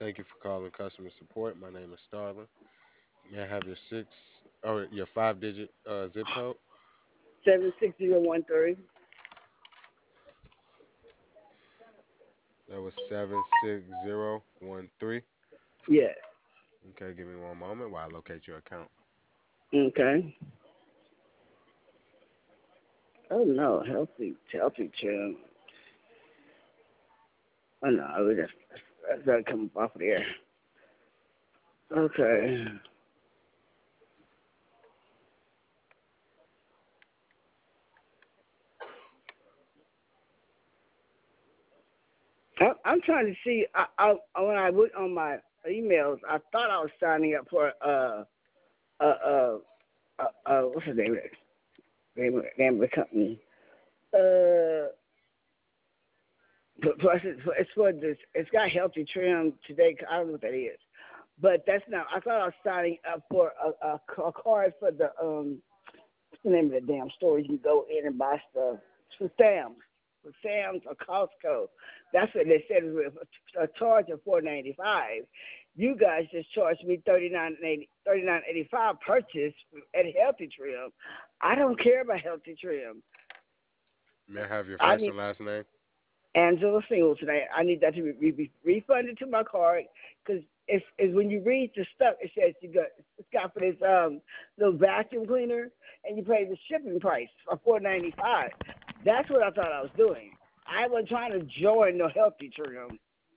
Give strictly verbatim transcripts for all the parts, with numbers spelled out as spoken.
Thank you for calling customer support. My name is Starlin. May I have your six or your five digit uh, zip code? Seven six zero one three. That was seven six zero one three. Yes. Okay, give me one moment while I locate your account. Okay. Oh no, healthy, healthy chill. Oh no, I was just that's gotta come off of there. Okay. I, I'm trying to see. I, I when I went on my emails, I thought I was signing up for uh uh uh uh, uh what's the name of it? Name of, name of the company. Uh, P- Plus, it's, it's for this. It's got healthy trim today. I don't know what that is, but that's not. I thought I was signing up for a, a, ca- a card for the um. What's the name of the damn store? You can go in and buy stuff. It's for Sam's, for Sam's or Costco. That's what they said. It was a charge of four ninety five. You guys just charged me thirty nine eighty thirty nine eighty five purchase at Healthy Trim. I don't care about Healthy Trim. May I have your I first need and last name? Angela Singles today. I need that to be, be refunded to my card because it's, it's when you read the stuff, it says you got it's got for this um little vacuum cleaner and you pay the shipping price of four ninety five. That's what I thought I was doing. I wasn't trying to join no healthy trim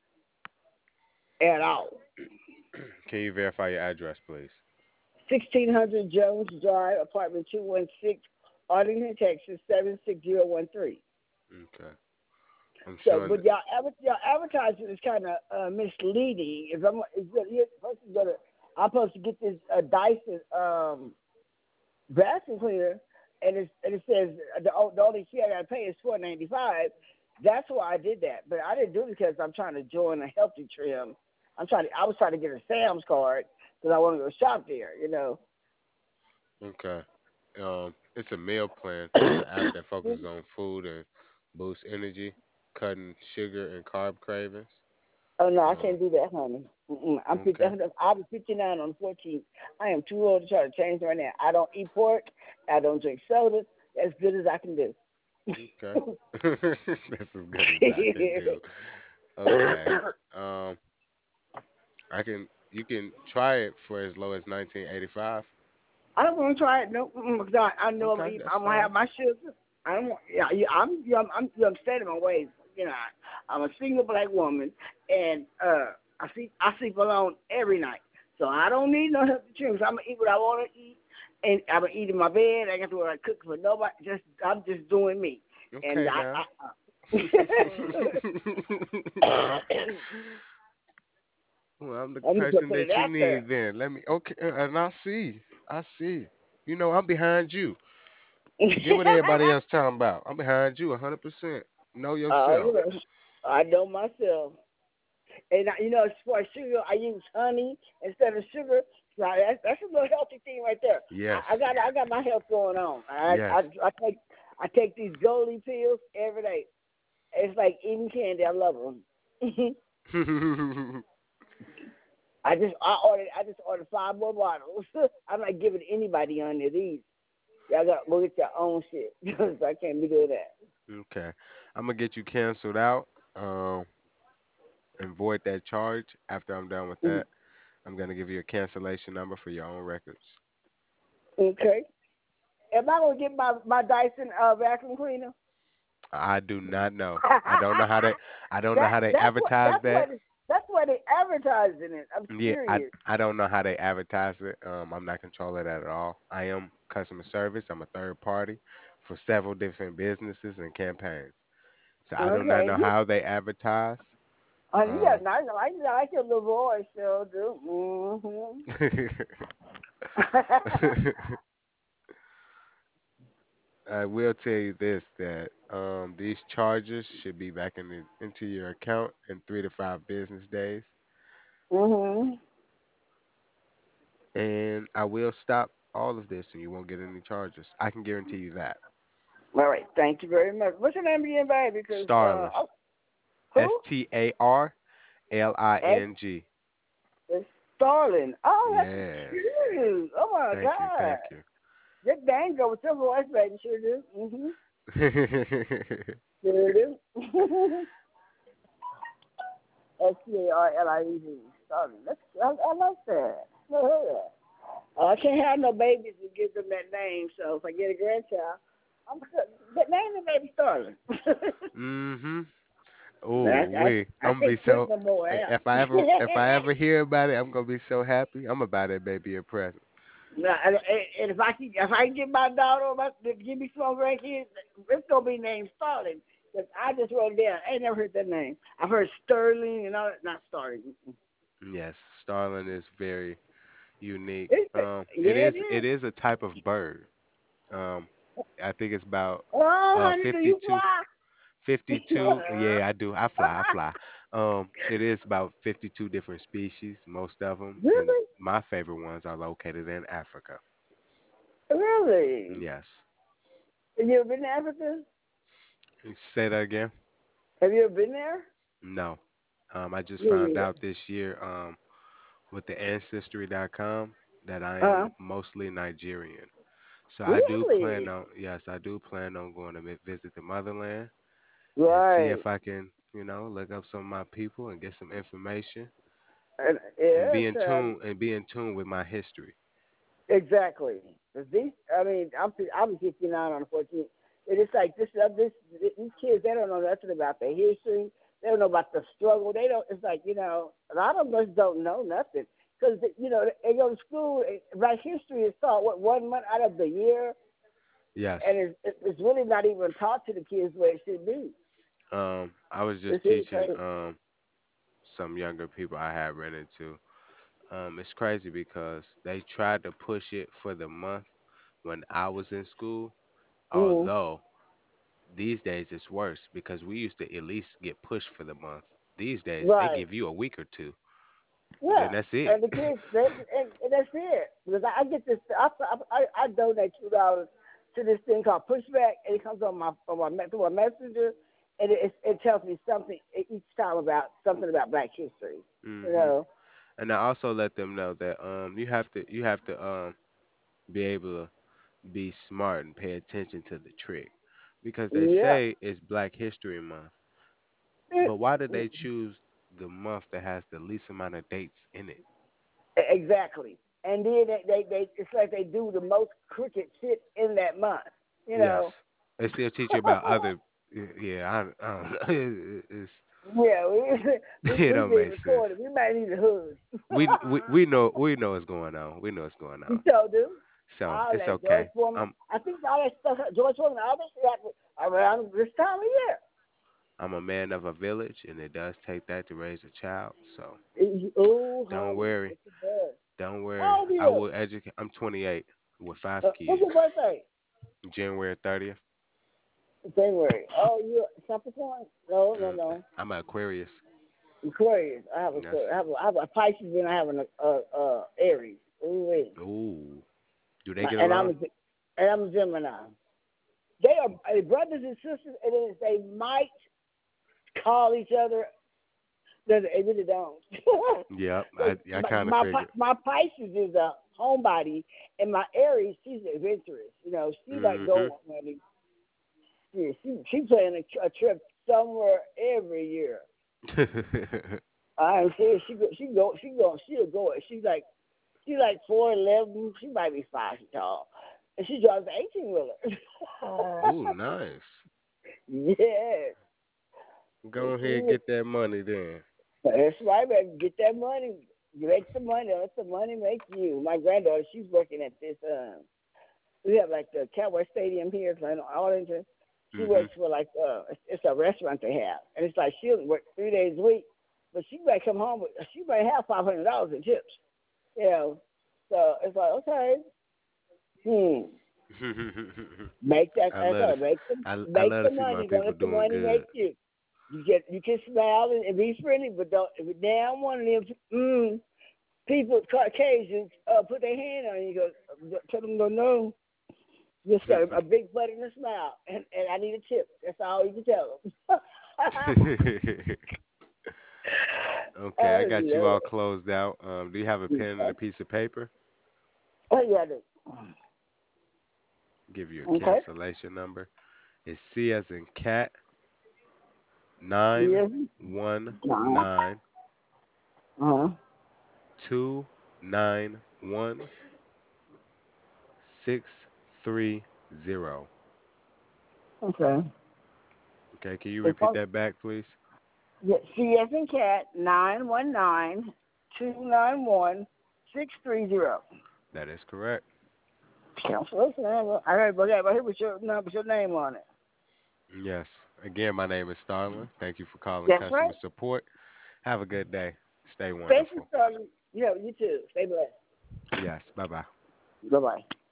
at all. Can you verify your address, please? Sixteen hundred Jones Drive, apartment two one six, Arlington, Texas seven six zero one three. Okay. I'm So, showing. but y'all, adver- y'all advertising is kind of uh, misleading. If I'm, if you're supposed to go to, I'm supposed to get this uh, Dyson um, vacuum cleaner, and it's and it says the, o- the only fee I got to pay is four ninety five. That's why I did that, but I didn't do it because I'm trying to join a healthy trim. I'm trying. To, I was trying to get a Sam's card because I want to go shop there. You know. Okay. Um, it's a meal plan. It's an app that focuses on food and boosts energy, cutting sugar and carb cravings. Oh no, I Um, can't do that, honey. Mm-mm. I'm fifty. okay. I'll be fifty-nine on the fourteenth. I am too old to try to change right now. I don't eat pork. I don't drink soda. As good as I can do. Okay. That's as good as I can do. Okay. Um, I can. You can try it for as low as nineteen eighty-five. I don't want to try it. No, mm-mm, 'cause I, I know I'm gonna Okay, eat. that's I'm gonna fine. have my sugar. I don't want. Yeah, yeah I'm. Yeah, I'm. I'm, I'm staying in my ways. You know, I, I'm a single black woman, and uh, I sleep. I sleep alone every night, so I don't need no healthy drinks. I'm gonna eat what I want to eat, and I'm gonna eat in my bed. I got to worry cook for nobody. Just I'm just doing me, and Okay I. now. I Well, I'm the I'm just gonna person put it that you out there. need then. Let me. Okay, uh, and I see. I see. You know, I'm behind you. Forget what everybody else talking about. I'm behind you one hundred percent. Know uh, you yourself. know, I know myself. And I, you know, for sugar, I use honey instead of sugar. Now that's that's a little healthy thing right there. I, I Yes. got I got my health going on. I, I Yes. I take I take these Goldie pills every day. It's like eating candy. I love them. I just I ordered I just ordered five more bottles. I'm not giving anybody under these. Y'all got to go get your own shit because I can't be doing that. Okay. I'm gonna get you canceled out. Um, and void that charge. After I'm done with Mm. that, I'm gonna give you a cancellation number for your own records. Okay. Am I gonna get my my Dyson uh, vacuum cleaner? I do not know. I don't know how they. I don't know that how they that's what advertise that's that. what that's what they advertising it. I'm Yeah, I serious. I don't know how they advertise it. Um, I'm not controlling that at all. I am customer service. I'm a third party for several different businesses and campaigns. So I do not Okay, know you, how they advertise. uh, you got Um, nice. I like your little voice, so do. Mm-hmm. I will tell you this that um, these charges should be back in the, into your account in three to five business days, mhm. and I will stop all of this, and you won't get any charges. I can guarantee you that. All right. Thank you very much. What's your name again, baby? Because uh, Starling, oh, S who? T A R L I S N G. It's Starling. Oh, that's Yes. cute. Oh my Thank you. God. Thank you. That dang go with your voice, baby. Sure do. Mm-hmm. Sure do. S T A R L I E D. Starling. That's I, I like that. I heard that. Uh, I can't have no babies to give them that name. So if I get a grandchild, I'm that name the baby Starling. mhm. I, Oh, I, wait. I I'm gonna be can't put so. no more i- out. If I ever, if I ever hear about it, I'm gonna be so happy. I'm gonna buy that baby a present. Now, and, and if I can, if I can get my daughter or my, to give me some grandkids, it's gonna be named Starling. Cause I just wrote it down. I ain't never heard that name. I've heard Sterling and all that. Not Starling. Yes, starling is very unique. It's, Um, it yeah, it is, it is. is a type of bird. Um, I think it's about Oh, uh honey, do you fifty-two, fly? fifty-two. Yeah, I do. I fly. I fly. Um, it is about fifty-two different species. Most of them, and Really? my favorite ones are located in Africa. Really? Yes. Have you ever been to Africa? Say that again. Have you ever been there? No. Um, I just found Yeah. out this year um, with the ancestry dot com that I Uh, am mostly Nigerian. So I do plan really? on, yes, I do plan on going to vi- visit the motherland and see Right. if I can, you know, look up some of my people and get some information And and yes, be in um, tune and be in tune with my history. exactly. 'Cause these, I mean, I'm I'll be fifty-nine on the fourteenth. And it's like this, uh, this, these kids, they don't know nothing about their history. They don't know about the struggle. They don't. It's like you know, a lot of us don't know nothing because you know they go to school. eh, Black history is taught what one month out of the year, Yes. and it's it's really not even taught to the kids where it should be. Um, I was just It's really teaching crazy. um some younger people I had ran into. Um, it's crazy because they tried to push it for the month when I was in school, Mm-hmm. although these days it's worse because we used to at least get pushed for the month. These days they Right. give you a week or two, Yeah, then that's it. and the kids, they, and, and that's it. Because I, I get this, I, I, I donate two dollars to this thing called Pushback, and it comes on my on my me- through a messenger, and it, it tells me something e, each time about something about Black history. You hmm know. And I also let them know that um you have to you have to um be able to be smart and pay attention to the trick because they Yeah. say it's Black History Month, It, but why did they choose the month that has the least amount of dates in it? exactly. And then they, they, they, it's like they do the most crooked shit in that month. You know. Yes, they still teach you about other. Yeah, I, I don't know. It- it's Yeah, we we it we don't being make sense. recorded. We might need a hood. We we we know we know what's going on. We know what's going You on. sure do. So All it's that George okay. Foreman. I'm I think all that stuff, George Foreman, all that shit happened around this time of I'm a man of a village, and it does take that to raise a child. So year. Oh, don't honey, worry, yes it does. don't worry. How old are I you? will educate. I'm twenty-eight with five Uh, what's your kids. birthday? January thirtieth. January. Oh, you Capricorn? No, no, Mm, no. I'm an Aquarius. Aquarius. I have a Yes. I have a, I have a Pisces and I have an uh, uh Aries. Ooh, wait. Ooh. Do they My, get and I'm along? a and I'm a Gemini. They are uh, brothers and sisters, and then they might call each other. They they really don't. Yep. I Because I my, kind of my figured. my Pisces is a homebody, and my Aries, she's adventurous. You know, she like Mhm. go. I mean, she she she planning a, a trip somewhere every year. I'm serious. She go she go she go she'll go. She's like she's like four eleven. She might be five feet tall, and she drives an eighteen wheeler. Ooh, nice. Yes, Go ahead and she get that money then. that's right, baby. Get that money. Make the money. Let the money make you. My granddaughter, she's working at this. Um, we have like the Cowboy Stadium here in Arlington. She Mhm. works for like uh, it's, it's a restaurant they have, and it's like she'll work three days a week, but she might come home with she might have five hundred dollars in tips. You know, so it's like okay, hmm, make that. I I love to thought s- make the I I make love to the see my money. Don't people let the doing money make good. you. You get you can smile and, and be friendly, but don't if you down one of them mm, people Caucasians uh, put their hand on you. You go tell them go no. Just got a, a big butt and a smile, and, and I need a tip. That's all you can tell them. Okay, I I just got you love all it. closed out. Um, do you have a pen and a piece of paper? Oh yeah, I do. Give you a Okay. cancellation number. It's C as in cat nine Yes. one Uh nine huh. two nine one six three zero. Okay. Okay, can you It's repeat on. that back, please? Yeah, C as in cat nine one nine two nine one six three zero. That is correct. Cancellation. I got I got right here with your number, with your name on it. Yes. Again, my name is Starlin. Thank you for calling That's right. customer support. Have a good day. Stay Thank you, wonderful. Sergeant. Yeah, you too. Stay blessed. Yes. Bye bye. Bye bye.